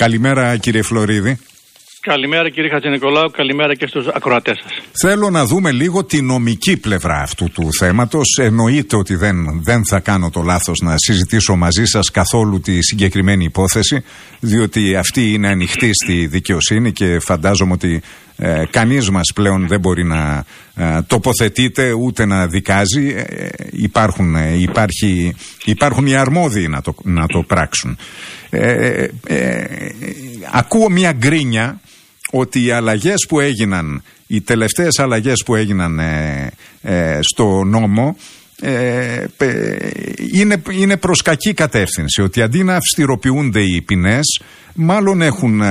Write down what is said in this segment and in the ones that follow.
Καλημέρα κύριε Φλωρίδη. Καλημέρα κύριε Χατζηνικολάου, καλημέρα και στους ακροατές σας. Θέλω να δούμε λίγο τη νομική πλευρά αυτού του θέματος. Εννοείται ότι δεν θα κάνω το λάθος να συζητήσω μαζί σας καθόλου τη συγκεκριμένη υπόθεση, διότι αυτή είναι ανοιχτή στη δικαιοσύνη και φαντάζομαι ότι κανείς μας πλέον δεν μπορεί να τοποθετείται ούτε να δικάζει. Υπάρχουν οι αρμόδιοι να το πράξουν. Ακούω μια γκρίνια ότι οι αλλαγές που έγιναν, οι τελευταίες αλλαγές που έγιναν στο νόμο είναι προς κακή κατεύθυνση, ότι αντί να αυστηροποιούνται οι ποινές, μάλλον έχουν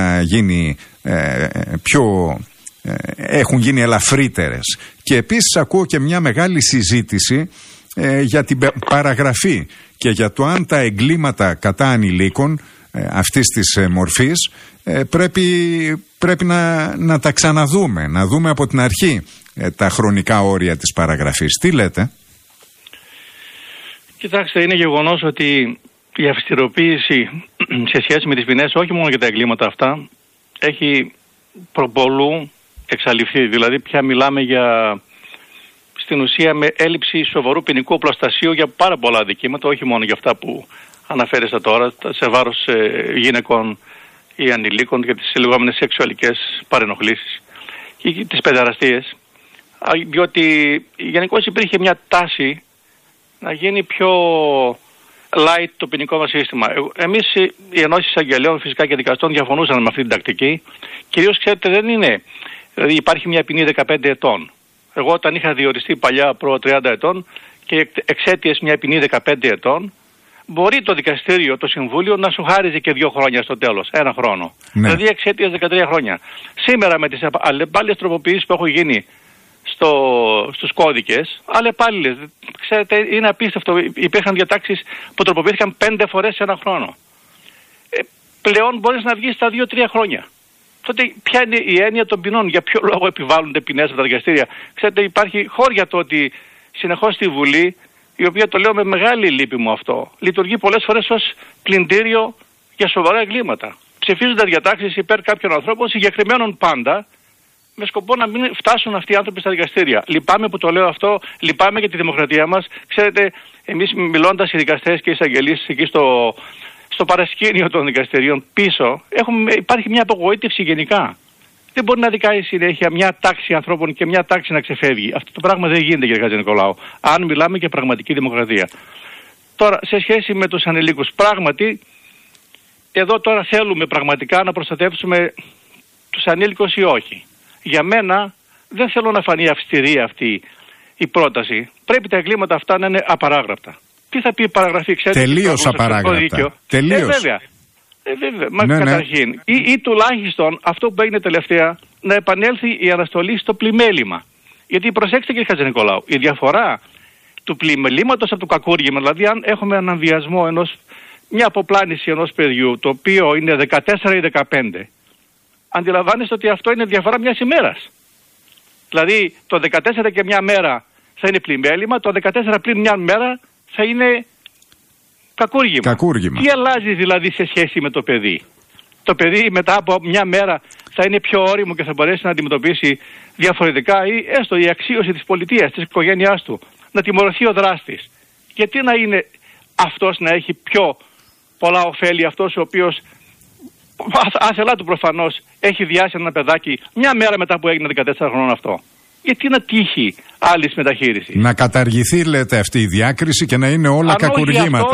γίνει ελαφρύτερες. Και επίσης ακούω και μια μεγάλη συζήτηση για την παραγραφή και για το αν τα εγκλήματα κατά ανηλίκων αυτής της μορφής πρέπει να τα ξαναδούμε, να δούμε από την αρχή τα χρονικά όρια της παραγραφής. Τι λέτε? Κοιτάξτε, είναι γεγονός ότι η αυστηροποίηση σε σχέση με τις ποινές, όχι μόνο για τα εγκλήματα αυτά, έχει προπολού εξαλειφθεί. Δηλαδή πια μιλάμε για, στην ουσία, με έλλειψη σοβαρού ποινικού προστασίου για πάρα πολλά αδικήματα, όχι μόνο για αυτά που αναφέρεστε τώρα, σε βάρος γυναικών ή ανηλίκων, για τις λεγόμενες σεξουαλικές παρενοχλήσεις και τις παιδεραστίες, διότι γενικώς υπήρχε μια τάση να γίνει πιο light το ποινικό μας σύστημα. Εμείς οι ενώσεις αγγελέων φυσικά και δικαστών διαφωνούσαν με αυτή την τακτική. Κυρίως, ξέρετε, δεν είναι, δηλαδή υπάρχει μια ποινή 15 ετών. Εγώ όταν είχα διοριστεί παλιά προ 30 ετών και εξαίτιες μια ποινή 15 ετών, μπορεί το δικαστήριο, το συμβούλιο, να σου χάριζε και 2 χρόνια στο τέλος, 1 χρόνο. Ναι. Δηλαδή εξαίτιας 13 χρόνια. Σήμερα με τις αλλεπάλληλες τροποποιήσεις που έχουν γίνει στους κώδικες, αλλεπάλληλες, ξέρετε, είναι απίστευτο. Υπήρχαν διατάξεις που τροποποιήθηκαν 5 φορές σε 1 χρόνο. Πλέον μπορείς να βγεις στα 2-3 χρόνια. Τότε ποια είναι η έννοια των ποινών, για ποιο λόγο επιβάλλονται ποινές από τα δικαστήρια? Ξέρετε, υπάρχει χώρια το ότι συνεχώς στη Βουλή, η οποία, το λέω με μεγάλη λύπη μου αυτό, λειτουργεί πολλές φορές ως πλυντήριο για σοβαρά εγκλήματα. Ψηφίζονται διατάξεις υπέρ κάποιων ανθρώπων, συγκεκριμένων πάντα, με σκοπό να μην φτάσουν αυτοί οι άνθρωποι στα δικαστήρια. Λυπάμαι που το λέω αυτό, λυπάμαι για τη δημοκρατία μας. Ξέρετε, εμείς μιλώντας οι δικαστές και οι εισαγγελείς εκεί στο παρασκήνιο των δικαστηρίων πίσω, υπάρχει μια απογοήτευση γενικά. Δεν μπορεί να δικάει συνέχεια μια τάξη ανθρώπων και μια τάξη να ξεφεύγει. Αυτό το πράγμα δεν γίνεται, κύριε Χατζηνικολάου, αν μιλάμε για πραγματική δημοκρατία. Τώρα, σε σχέση με τους ανηλίκους, πράγματι, εδώ τώρα θέλουμε πραγματικά να προστατεύσουμε τους ανήλικους ή όχι. Για μένα δεν θέλω να φανεί αυστηρή αυτή η πρόταση. Πρέπει τα εγκλήματα αυτά να είναι απαράγραπτα. Τι θα πει η παραγραφή, ξέρετε? Τελείως απαράγραπτα. Τελείως. Βέβαια. Μα ναι, καταρχήν. Ναι. Ή τουλάχιστον αυτό που έγινε τελευταία, να επανέλθει η αναστολή στο πλημέλημα. Γιατί προσέξτε, κύριε Χατζηνικολάου, η διαφορά του πλημελήματος από το κακούργημα, δηλαδή αν έχουμε αναβιασμό μια αποπλάνηση ενός παιδιού, το οποίο είναι 14 ή 15, αντιλαμβάνεστε ότι αυτό είναι διαφορά μιας ημέρας. Δηλαδή το 14 και μια μέρα θα είναι πλημέλημα, το 14 πλην μια μέρα θα είναι κακούργημα. Τι αλλάζει δηλαδή σε σχέση με το παιδί? Το παιδί μετά από μια μέρα θα είναι πιο ώριμο και θα μπορέσει να αντιμετωπίσει διαφορετικά, ή έστω η αξίωση της πολιτείας, της οικογένειάς του, να τιμωρηθεί ο δράστης. Γιατί να είναι αυτός να έχει πιο πολλά ωφέλη, αυτός ο οποίος άσελά του προφανώς έχει διάσει ένα παιδάκι μια μέρα μετά που έγινε 14 χρόνων αυτό? Γιατί να τύχει άλλης μεταχείριση? Να καταργηθεί, λέτε, αυτή η διάκριση και να είναι όλα κακουργήματα.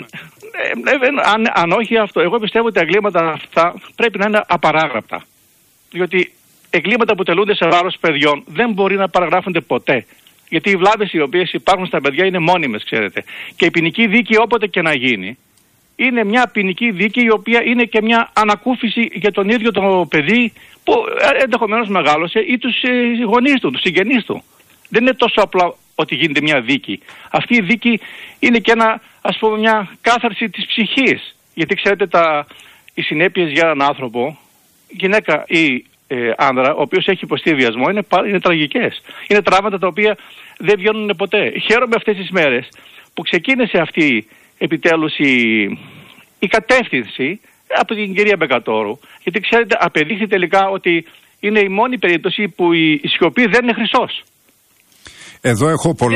Αν όχι αυτό, εγώ πιστεύω ότι τα εγκλήματα αυτά πρέπει να είναι απαράγραπτα. Διότι εγκλήματα που τελούνται σε βάρος παιδιών δεν μπορεί να παραγράφονται ποτέ. Γιατί οι βλάβες οι οποίες υπάρχουν στα παιδιά είναι μόνιμες, ξέρετε. Και η ποινική δίκη, όποτε και να γίνει, είναι μια ποινική δίκη η οποία είναι και μια ανακούφιση για τον ίδιο το παιδί που ενδεχομένως μεγάλωσε, ή τους γονείς του, τους συγγενείς του. Δεν είναι τόσο απλά ότι γίνεται μια δίκη. Αυτή η δίκη είναι και μια κάθαρση της ψυχής. Γιατί ξέρετε, οι συνέπειες για έναν άνθρωπο, γυναίκα ή άνδρα, ο οποίος έχει υποστεί βιασμό, είναι τραγικές. Είναι τραύματα τα οποία δεν βγαίνουν ποτέ. Χαίρομαι αυτές τις μέρες που ξεκίνησε αυτή επιτέλους η κατεύθυνση από την κυρία Μπεκατόρου. Γιατί ξέρετε, απεδείχθη τελικά ότι είναι η μόνη περίπτωση που η σιωπή δεν είναι χρυσός. Εδώ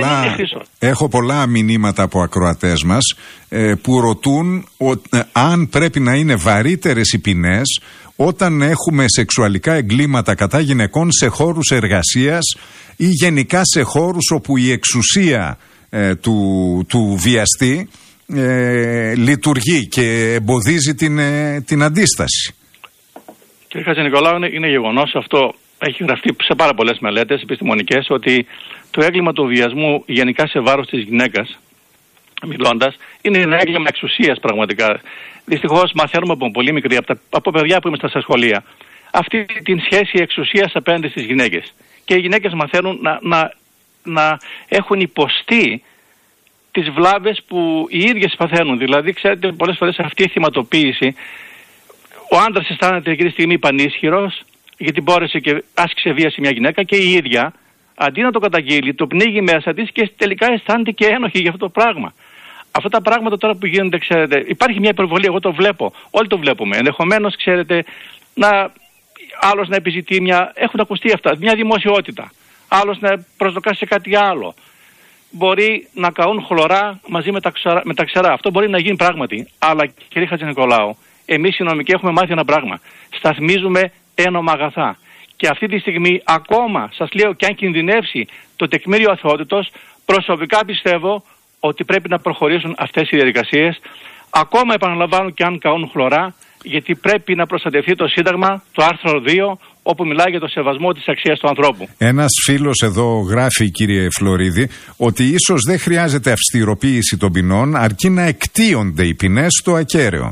έχω πολλά μηνύματα από ακροατές μας που ρωτούν αν πρέπει να είναι βαρύτερες οι ποινές όταν έχουμε σεξουαλικά εγκλήματα κατά γυναικών σε χώρους εργασίας ή γενικά σε χώρους όπου η εξουσία του βιαστή λειτουργεί και εμποδίζει την αντίσταση. Κύριε Χατζηνικολάου, είναι γεγονός αυτό. Έχει γραφτεί σε πάρα πολλές μελέτες επιστημονικές ότι το έγκλημα του βιασμού γενικά σε βάρος της γυναίκας, μιλώντας, είναι ένα έγκλημα εξουσίας πραγματικά. Δυστυχώς μαθαίνουμε από πολύ μικρή, από παιδιά που είμαστε στα σχολεία, αυτή την σχέση εξουσίας απέναντι στις γυναίκες. Και οι γυναίκες μαθαίνουν να έχουν υποστεί τις βλάβες που οι ίδιες παθαίνουν. Δηλαδή, ξέρετε, πολλές φορές αυτή η θυματοποίηση, ο άντρας αισθάνεται εκείνη τη στιγμή πανίσχυρος, γιατί μπόρεσε και άσκησε βία σε μια γυναίκα, και η ίδια, αντί να το καταγγείλει, το πνίγει μέσα της και τελικά αισθάνεται και ένοχη για αυτό το πράγμα. Αυτά τα πράγματα τώρα που γίνονται, ξέρετε, υπάρχει μια υπερβολή, εγώ το βλέπω, όλοι το βλέπουμε. Ενδεχομένως, ξέρετε, άλλος να επιζητεί έχουν ακουστεί αυτά, μια δημοσιότητα. Άλλος να προσδοκάσει σε κάτι άλλο. Μπορεί να καούν χλωρά μαζί με τα ξερά. Αυτό μπορεί να γίνει πράγματι. Αλλά, κύριε Χατζηνικολάου, εμείς οι νομικοί έχουμε μάθει ένα πράγμα. Σταθμίζουμε ένομα αγαθά. Και αυτή τη στιγμή, ακόμα, σας λέω, και αν κινδυνεύσει το τεκμήριο αθωότητος, προσωπικά πιστεύω ότι πρέπει να προχωρήσουν αυτές οι διαδικασίες. Ακόμα, επαναλαμβάνω, και αν καούν χλωρά, γιατί πρέπει να προστατευτεί το Σύνταγμα, το άρθρο 2, όπου μιλάει για το σεβασμό της αξίας του ανθρώπου. Ένας φίλος εδώ γράφει, κύριε Φλωρίδη, ότι ίσως δεν χρειάζεται αυστηροποίηση των ποινών, αρκεί να εκτείονται οι ποινές στο ακέραιο.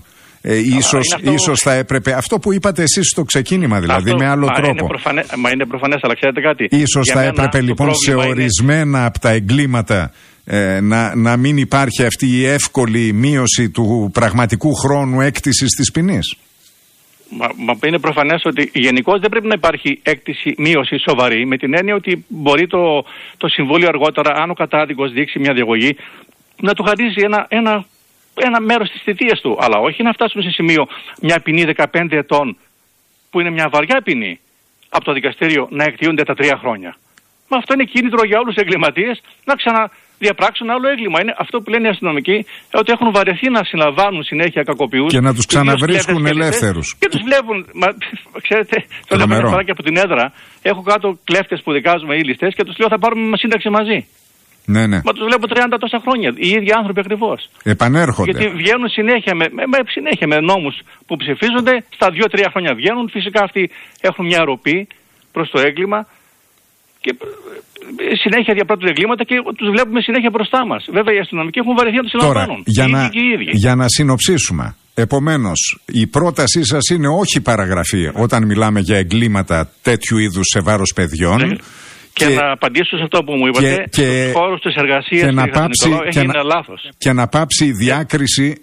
Ίσως θα έπρεπε, αυτό που είπατε εσείς στο ξεκίνημα δηλαδή, με άλλο τρόπο. Είναι προφανές, αλλά ξέρετε κάτι. Ίσως θα έπρεπε λοιπόν σε ορισμένα από τα εγκλήματα να μην υπάρχει αυτή η εύκολη μείωση του πραγματικού χρόνου έκτησης της ποινής. Μα είναι προφανές ότι γενικώς δεν πρέπει να υπάρχει μείωση σοβαρή, με την έννοια ότι μπορεί το Συμβούλιο αργότερα, αν ο κατάδικος δείξει μια διαγωγή, να του χαρίζει ένα μέρος της θητείας του. Αλλά όχι να φτάσουμε σε σημείο μια ποινή 15 ετών, που είναι μια βαριά ποινή, από το δικαστήριο να εκτιούνται τα 3 χρόνια. Μα αυτό είναι κίνητρο για όλους τους εγκληματίες να ξαναδιαπράξουν άλλο έγκλημα. Είναι αυτό που λένε οι αστυνομικοί, ότι έχουν βαρεθεί να συλλαμβάνουν συνέχεια κακοποιούς. Και να τους ξαναβρίσκουν ελεύθερους. Και τους βλέπουν. Ξέρετε, το λέω μια φορά και από την έδρα, έχω κάτω κλέφτες που δικάζουμε ή ληστές και τους λέω θα πάρουμε σύνταξη μαζί. Ναι, ναι. Μα τους βλέπω 30 τόσα χρόνια. Οι ίδιοι άνθρωποι ακριβώς. Επανέρχονται. Γιατί βγαίνουν συνέχεια με νόμους που ψηφίζονται. Στα 2-3 χρόνια βγαίνουν. Φυσικά αυτοί έχουν μια αρροπή προς το έγκλημα. Και συνέχεια διαπράττουν εγκλήματα και τους βλέπουμε συνέχεια μπροστά μας. Βέβαια οι αστυνομικοί έχουν βαρεθεί να τους συλλαμβάνουν. Για να συνοψίσουμε. Επομένως, η πρότασή σας είναι όχι παραγραφή όταν μιλάμε για εγκλήματα τέτοιου είδους σε βάρος παιδιών. Και να απαντήσω σε αυτό που μου είπατε, στους χώρους της εργασίας έγινε λάθος. Και να πάψει η διάκριση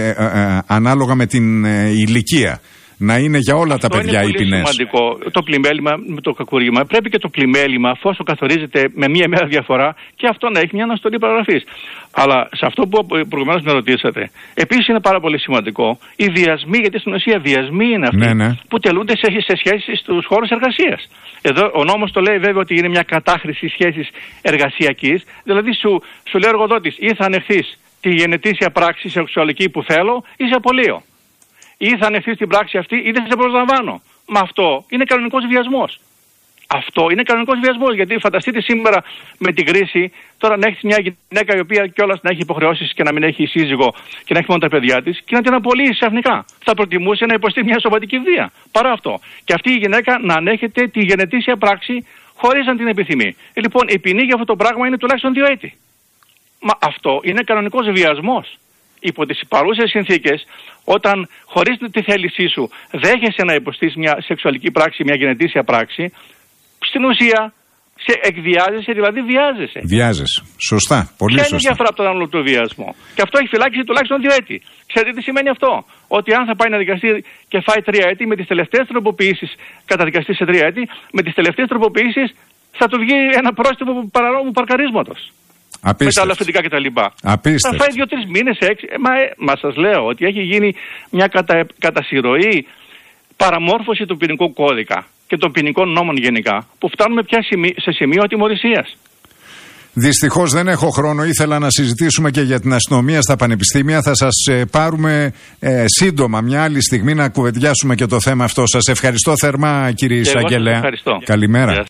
ανάλογα με την ηλικία. Να είναι για όλα τα παιδιά οι ποινές. Είναι πολύ σημαντικό το πλημέλημα με το κακούργημα. Πρέπει και το πλημέλημα, αφόσον καθορίζεται με μία μέρα διαφορά, και αυτό να έχει μια αναστολή παραγραφής. Αλλά σε αυτό που προηγουμένως με ρωτήσατε, επίσης είναι πάρα πολύ σημαντικό οι βιασμοί, γιατί στην ουσία βιασμοί είναι αυτοί που τελούνται σε σχέση στους χώρους εργασίας. Εδώ ο νόμος το λέει βέβαια ότι είναι μια κατάχρηση σχέσης εργασιακής, δηλαδή σου λέει ο εργοδότης, ή θα ανεχθείς τη γενετήσια πράξη σεξουαλική που θέλω, ή σε απολύω. Ή θα ανεχθείς την πράξη αυτή, ή δεν σε προσλαμβάνω. Μα αυτό είναι κανονικός βιασμός. Αυτό είναι κανονικός βιασμός. Γιατί φανταστείτε σήμερα με την κρίση, τώρα να έχεις μια γυναίκα η οποία κιόλας να έχει υποχρεώσεις και να μην έχει σύζυγο και να έχει μόνο τα παιδιά της και να την απολύσει ξαφνικά. Θα προτιμούσε να υποστεί μια σωματική βία. Παρά αυτό. Και αυτή η γυναίκα να ανέχεται τη γενετήσια πράξη χωρίς να την επιθυμεί. Λοιπόν, η ποινή για αυτό το πράγμα είναι τουλάχιστον 2 έτη. Μα αυτό είναι κανονικός βιασμός. Υπό τις παρούσες συνθήκες, όταν χωρίς τη θέλησή σου δέχεσαι να υποστείς μια σεξουαλική πράξη, μια γενετήσια πράξη, στην ουσία σε εκβιάζεσαι, δηλαδή βιάζεσαι. Βιάζεσαι. Σωστά. Πολύ σωστά. Ποια είναι η διαφορά από τον άλλο το βιασμό? Και αυτό έχει φυλάξει τουλάχιστον 2 έτη. Ξέρετε τι σημαίνει αυτό? Ότι αν θα πάει να δικαστεί και φάει 3 έτη, με τις τελευταίες τροποποιήσεις καταδικαστεί σε 3 έτη, με τις τελευταίες τροποποιήσεις θα του βγει ένα πρόστιμο παρανόμου παρκαρίσματος. με τα άλλα αφεντικά κτλ. Απίστευτο. Θα φάει 2-3 μήνες, 6. Μα σας λέω ότι έχει γίνει μια κατασυρωή παραμόρφωση του ποινικού κώδικα και των ποινικών νόμων γενικά, που φτάνουμε πια σε σημείο ατιμωρησίας. Δυστυχώς δεν έχω χρόνο. Ήθελα να συζητήσουμε και για την αστυνομία στα πανεπιστήμια. Θα σας πάρουμε σύντομα μια άλλη στιγμή να κουβεντιάσουμε και το θέμα αυτό. Σας ευχαριστώ θερμά, κύριε Εισαγγελέα. Ευχαριστώ. Καλημέρα.